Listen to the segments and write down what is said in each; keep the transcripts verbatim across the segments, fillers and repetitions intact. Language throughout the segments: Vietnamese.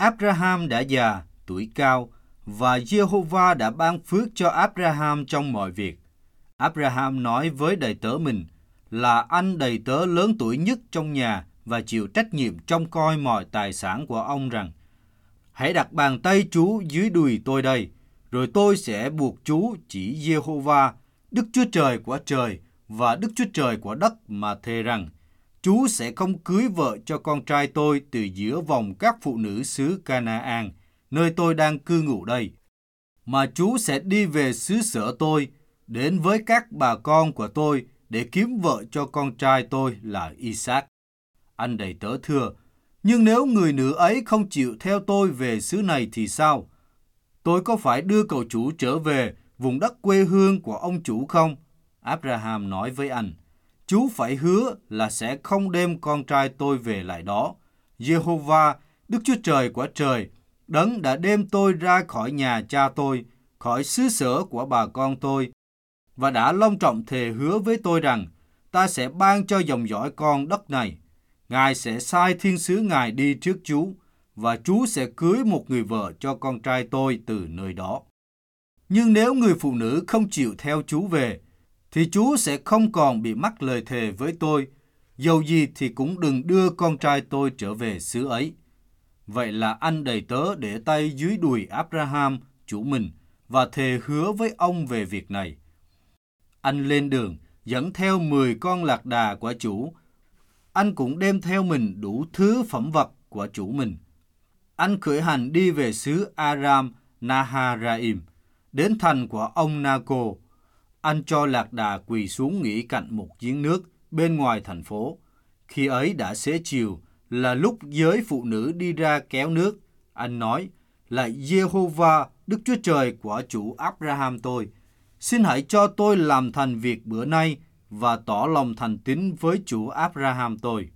Abraham đã già, tuổi cao, và Giê-hô-va đã ban phước cho Abraham trong mọi việc. Abraham nói với đầy tớ mình là anh đầy tớ lớn tuổi nhất trong nhà và chịu trách nhiệm trông coi mọi tài sản của ông rằng: hãy đặt bàn tay chú dưới đùi tôi đây, rồi tôi sẽ buộc chú chỉ Giê-hô-va, Đức Chúa Trời của trời và Đức Chúa Trời của đất mà thề rằng chú sẽ không cưới vợ cho con trai tôi từ giữa vòng các phụ nữ xứ Ca-na-an, nơi tôi đang cư ngụ đây, mà chú sẽ đi về xứ sở tôi, đến với các bà con của tôi để kiếm vợ cho con trai tôi là I-sác. Anh đầy tớ thưa: nhưng nếu người nữ ấy không chịu theo tôi về xứ này thì sao? Tôi có phải đưa cậu chủ trở về vùng đất quê hương của ông chủ không? Abraham nói với anh: chú phải hứa là sẽ không đem con trai tôi về lại đó. Giê-hô-va, Đức Chúa Trời của trời, đấng đã đem tôi ra khỏi nhà cha tôi, khỏi xứ sở của bà con tôi, và đã long trọng thề hứa với tôi rằng ta sẽ ban cho dòng dõi con đất này. Ngài sẽ sai thiên sứ Ngài đi trước chú, và chú sẽ cưới một người vợ cho con trai tôi từ nơi đó. Nhưng nếu người phụ nữ không chịu theo chú về, thì chú sẽ không còn bị mắc lời thề với tôi, dầu gì thì cũng đừng đưa con trai tôi trở về xứ ấy. Vậy là anh đầy tớ để tay dưới đùi Abraham, chủ mình, và thề hứa với ông về việc này. Anh lên đường, dẫn theo mười con lạc đà của chủ. Anh cũng đem theo mình đủ thứ phẩm vật của chủ mình. Anh khởi hành đi về xứ Aram Naharaim, đến thành của ông Nako. Anh cho lạc đà quỳ xuống nghỉ cạnh một giếng nước bên ngoài thành phố. Khi ấy đã xế chiều, là lúc giới phụ nữ đi ra kéo nước. Anh nói: lạy Giê-hô-va, Đức Chúa Trời của chủ Abraham tôi, xin hãy cho tôi làm thành việc bữa nay và tỏ lòng thành tín với chủ Abraham tôi.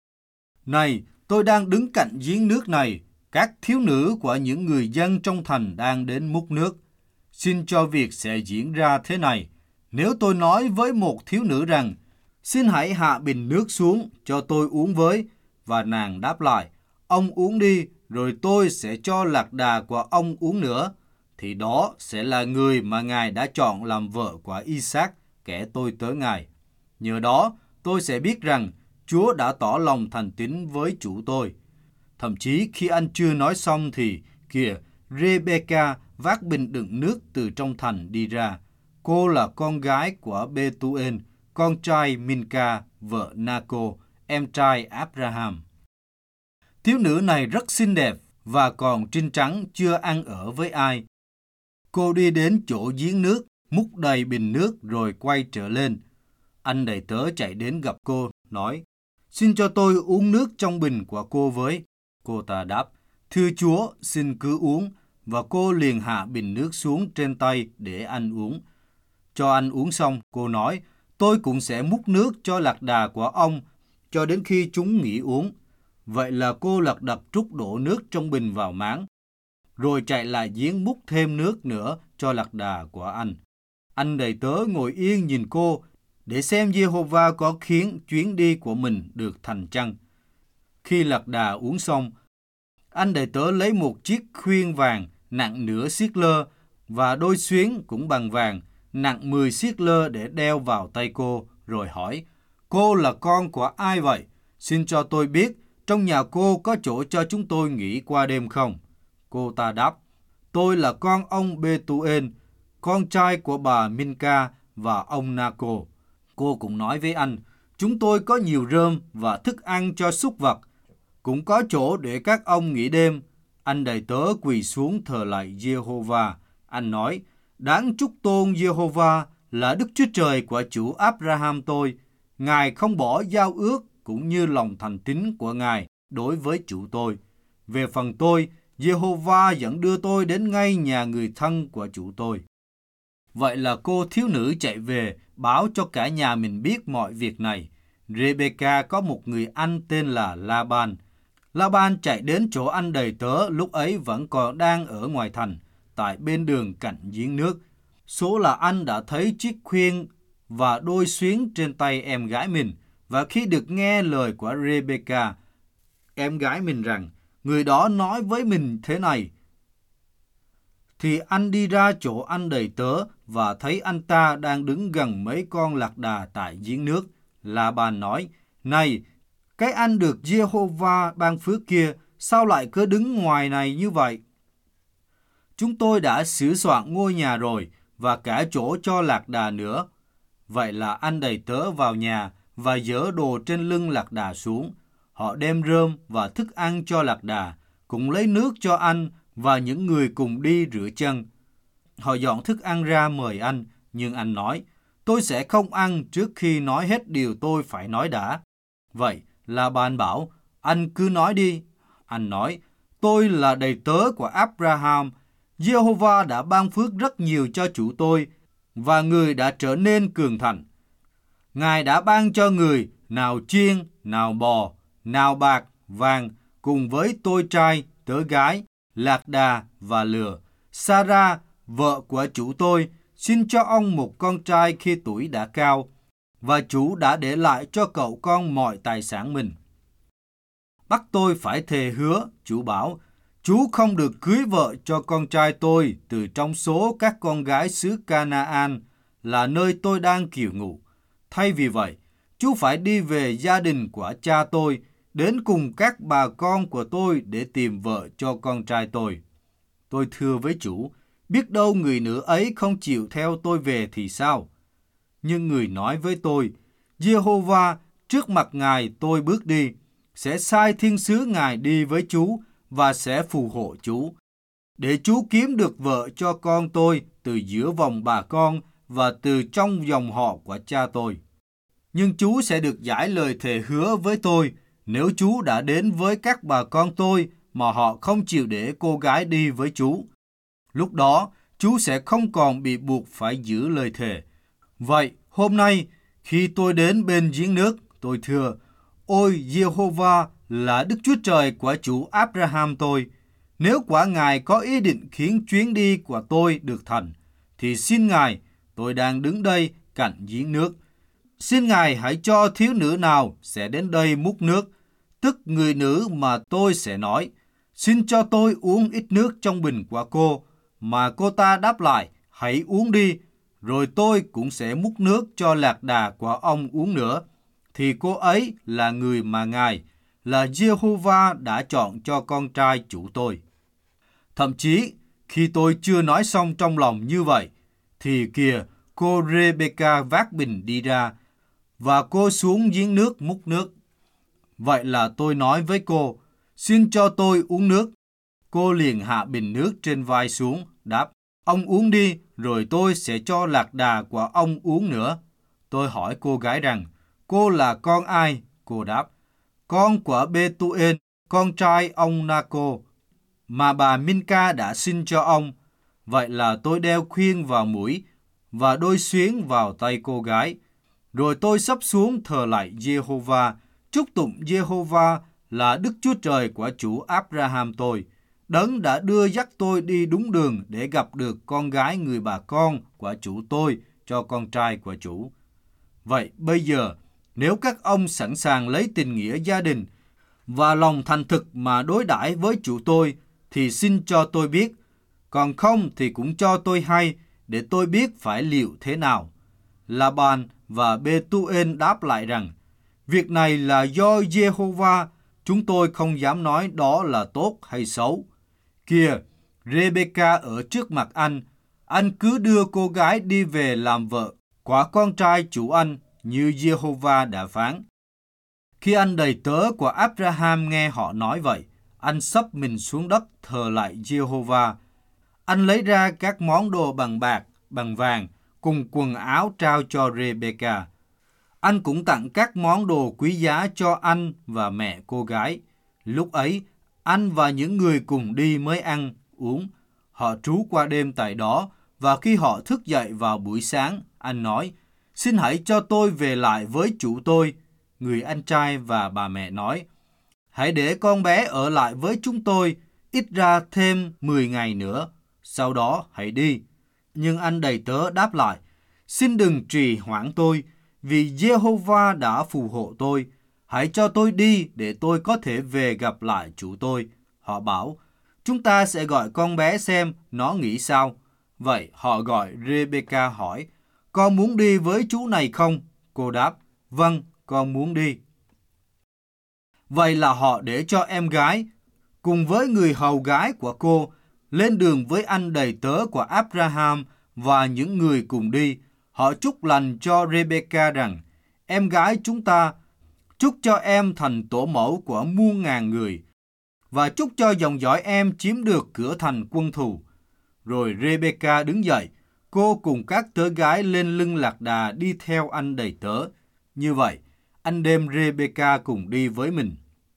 Này, tôi đang đứng cạnh giếng nước này, các thiếu nữ của những người dân trong thành đang đến múc nước. Xin cho việc sẽ diễn ra thế này: nếu tôi nói với một thiếu nữ rằng: xin hãy hạ bình nước xuống cho tôi uống với, và nàng đáp lại: ông uống đi, rồi tôi sẽ cho lạc đà của ông uống nữa, thì đó sẽ là người mà Ngài đã chọn làm vợ của I-sác, kẻ tôi tớ Ngài. Nhờ đó, tôi sẽ biết rằng Chúa đã tỏ lòng thành tín với chủ tôi. Thậm chí khi anh chưa nói xong thì, kìa, Rê-bê-ca vác bình đựng nước từ trong thành đi ra. Cô là con gái của Bê-tu-ên, con trai Min-ca, vợ Na-cô, em trai Abraham. Thiếu nữ này rất xinh đẹp và còn trinh trắng, chưa ăn ở với ai. Cô đi đến chỗ giếng nước, múc đầy bình nước rồi quay trở lên. Anh đầy tớ chạy đến gặp cô, nói: xin cho tôi uống nước trong bình của cô với. Cô ta đáp: thưa Chúa, xin cứ uống. Và cô liền hạ bình nước xuống trên tay để anh uống. Cho anh uống xong, cô nói: tôi cũng sẽ múc nước cho lạc đà của ông cho đến khi chúng nghỉ uống. Vậy là cô lật đật trút đổ nước trong bình vào máng, rồi chạy lại giếng múc thêm nước nữa cho lạc đà của anh. Anh đầy tớ ngồi yên nhìn cô để xem Giê-hô-va có khiến chuyến đi của mình được thành chăng. Khi lạc đà uống xong, anh đầy tớ lấy một chiếc khuyên vàng nặng nửa xiết lơ và đôi xuyến cũng bằng vàng nặng mười xiết lơ để đeo vào tay cô, rồi hỏi: cô là con của ai vậy? Xin cho tôi biết trong nhà cô có chỗ cho chúng tôi nghỉ qua đêm không? Cô ta đáp: tôi là con ông Bê-tu-ên, con trai của bà Min-ca và ông Na-cô. Cô cũng nói với anh: chúng tôi có nhiều rơm và thức ăn cho súc vật, cũng có chỗ để các ông nghỉ đêm. Anh đầy tớ quỳ xuống thờ lạy Giê-hô-va. Anh nói: đáng chúc tôn Giê-hô-va là Đức Chúa Trời của chủ Abraham tôi. Ngài không bỏ giao ước cũng như lòng thành tín của Ngài đối với chủ tôi. Về phần tôi, Giê-hô-va vẫn đưa tôi đến ngay nhà người thân của chủ tôi. Vậy là cô thiếu nữ chạy về báo cho cả nhà mình biết mọi việc này. Rê-bê-ca có một người anh tên là La-ban. La-ban chạy đến chỗ anh đầy tớ lúc ấy vẫn còn đang ở ngoài thành, tại bên đường cạnh giếng nước. Số là anh đã thấy chiếc khuyên và đôi xuyến trên tay em gái mình, và khi được nghe lời của Rê-bê-ca, em gái mình rằng: Người đó nói với mình thế này: thì anh đi ra chỗ anh đầy tớ và thấy anh ta đang đứng gần mấy con lạc đà tại giếng nước. La-ban nói: này, cái anh được Giê-hô-va ban phước kia, sao lại cứ đứng ngoài này như vậy? Chúng tôi đã sửa soạn ngôi nhà rồi và cả chỗ cho lạc đà nữa. Vậy là anh đầy tớ vào nhà và dỡ đồ trên lưng lạc đà xuống. Họ đem rơm và thức ăn cho lạc đà, cũng lấy nước cho anh và những người cùng đi rửa chân. Họ dọn thức ăn ra mời anh, nhưng anh nói: tôi sẽ không ăn trước khi nói hết điều tôi phải nói đã. Vậy La-ban bảo: anh cứ nói đi. Anh nói: tôi là đầy tớ của Abraham. Giê-hô-va đã ban phước rất nhiều cho chủ tôi, và người đã trở nên cường thịnh. Ngài đã ban cho người nào chiên, nào bò, nào bạc, vàng, cùng với tôi trai, tớ gái, lạc đà và lừa. Sa-ra, vợ của chủ tôi, xin cho ông một con trai khi tuổi đã cao, và chủ đã để lại cho cậu con mọi tài sản mình. Bắt tôi phải thề hứa, chủ bảo: chú không được cưới vợ cho con trai tôi từ trong số các con gái xứ Ca-na-an, là nơi tôi đang kiều ngụ. Thay vì vậy, chú phải đi về gia đình của cha tôi, đến cùng các bà con của tôi để tìm vợ cho con trai tôi. Tôi thưa với chủ: biết đâu người nữ ấy không chịu theo tôi về thì sao? Nhưng người nói với tôi: Giê-hô-va, trước mặt Ngài tôi bước đi, sẽ sai thiên sứ Ngài đi với chú và sẽ phù hộ chú, để chú kiếm được vợ cho con tôi từ giữa vòng bà con và từ trong dòng họ của cha tôi. Nhưng chú sẽ được giải lời thề hứa với tôi nếu chú đã đến với các bà con tôi mà họ không chịu để cô gái đi với chú. Lúc đó, chú sẽ không còn bị buộc phải giữ lời thề. Vậy, hôm nay, khi tôi đến bên giếng nước, tôi thưa: ôi Giê-hô-va là Đức Chúa Trời của chủ Abraham tôi, nếu quả Ngài có ý định khiến chuyến đi của tôi được thành, thì xin Ngài, tôi đang đứng đây cạnh giếng nước, xin Ngài hãy cho thiếu nữ nào sẽ đến đây múc nước, tức người nữ mà tôi sẽ nói: xin cho tôi uống ít nước trong bình của cô, mà cô ta đáp lại: hãy uống đi, rồi tôi cũng sẽ múc nước cho lạc đà của ông uống nữa. Thì cô ấy là người mà Ngài, là Giê-hô-va đã chọn cho con trai chủ tôi. Thậm chí, khi tôi chưa nói xong trong lòng như vậy, thì kìa, cô Rê-bê-ca vác bình đi ra, và cô xuống giếng nước múc nước. Vậy là tôi nói với cô: xin cho tôi uống nước. Cô liền hạ bình nước trên vai xuống, đáp: ông uống đi, rồi tôi sẽ cho lạc đà của ông uống nữa. Tôi hỏi cô gái rằng: cô là con ai? Cô đáp: con của Bê-tu-ên, con trai ông Na-cô, mà bà Min-ca đã sinh cho ông. Vậy là tôi đeo khuyên vào mũi và đôi xuyến vào tay cô gái. Rồi tôi xấp xuống thờ lạy Giê-hô-va, chúc tụng Giê-hô-va là Đức Chúa Trời của chủ Abraham tôi, Đấng đã đưa dắt tôi đi đúng đường để gặp được con gái người bà con của chủ tôi cho con trai của chủ. Vậy bây giờ, nếu các ông sẵn sàng lấy tình nghĩa gia đình và lòng thành thực mà đối đãi với chủ tôi, thì xin cho tôi biết, còn không thì cũng cho tôi hay, để tôi biết phải liệu thế nào. La-ban và Bê-tu-ên đáp lại rằng: việc này là do Giê-hô-va, chúng tôi không dám nói đó là tốt hay xấu. Kìa, Rê-bê-ca ở trước mặt anh, anh cứ đưa cô gái đi về làm vợ của con trai chủ anh, như Giê-hô-va đã phán. Khi anh đầy tớ của Abraham nghe họ nói vậy, anh xấp mình xuống đất thờ lại Giê-hô-va. Anh lấy ra các món đồ bằng bạc, bằng vàng, cùng quần áo trao cho Rê-bê-ca. Anh cũng tặng các món đồ quý giá cho anh và mẹ cô gái. Lúc ấy, anh và những người cùng đi mới ăn, uống. Họ trú qua đêm tại đó, và khi họ thức dậy vào buổi sáng, anh nói: xin hãy cho tôi về lại với chủ tôi. Người anh trai và bà mẹ nói: hãy để con bé ở lại với chúng tôi, ít ra thêm mười ngày nữa, sau đó hãy đi. Nhưng anh đầy tớ đáp lại: xin đừng trì hoãn tôi, vì Giê-hô-va đã phù hộ tôi. Hãy cho tôi đi để tôi có thể về gặp lại chủ tôi. Họ bảo, chúng ta sẽ gọi con bé xem nó nghĩ sao. Vậy họ gọi Rebecca hỏi, con muốn đi với chú này không? Cô đáp, vâng, con muốn đi. Vậy là họ để cho em gái, cùng với người hầu gái của cô, lên đường với anh đầy tớ của Abraham và những người cùng đi. Họ chúc lành cho Rebecca rằng, em gái chúng ta, chúc cho em thành tổ mẫu của muôn ngàn người, và chúc cho dòng dõi em chiếm được cửa thành quân thù. Rồi Rebecca đứng dậy, cô cùng các tớ gái lên lưng lạc đà đi theo anh đầy tớ. Như vậy, anh đem Rebecca cùng đi với mình.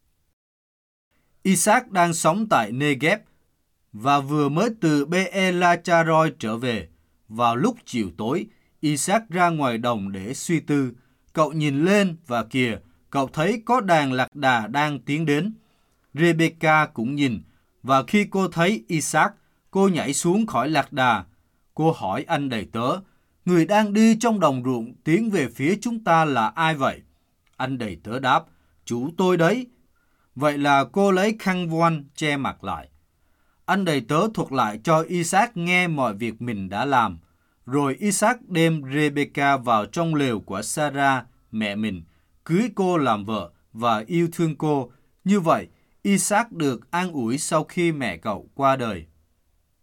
Isaac đang sống tại Negev và vừa mới từ Be-ela-cha-roi trở về. Vào lúc chiều tối, Isaac ra ngoài đồng để suy tư. Cậu nhìn lên và kìa, cậu thấy có đàn lạc đà đang tiến đến. Rebecca cũng nhìn, và khi cô thấy Isaac, cô nhảy xuống khỏi lạc đà. Cô hỏi anh đầy tớ, người đang đi trong đồng ruộng tiến về phía chúng ta là ai vậy? Anh đầy tớ đáp, chủ tôi đấy. Vậy là cô lấy khăn voan che mặt lại. Anh đầy tớ thuật lại cho Isaac nghe mọi việc mình đã làm. Rồi Isaac đem Rebecca vào trong lều của Sarah, mẹ mình, cưới cô làm vợ và yêu thương cô. Như vậy, Isaac được an ủi sau khi mẹ cậu qua đời.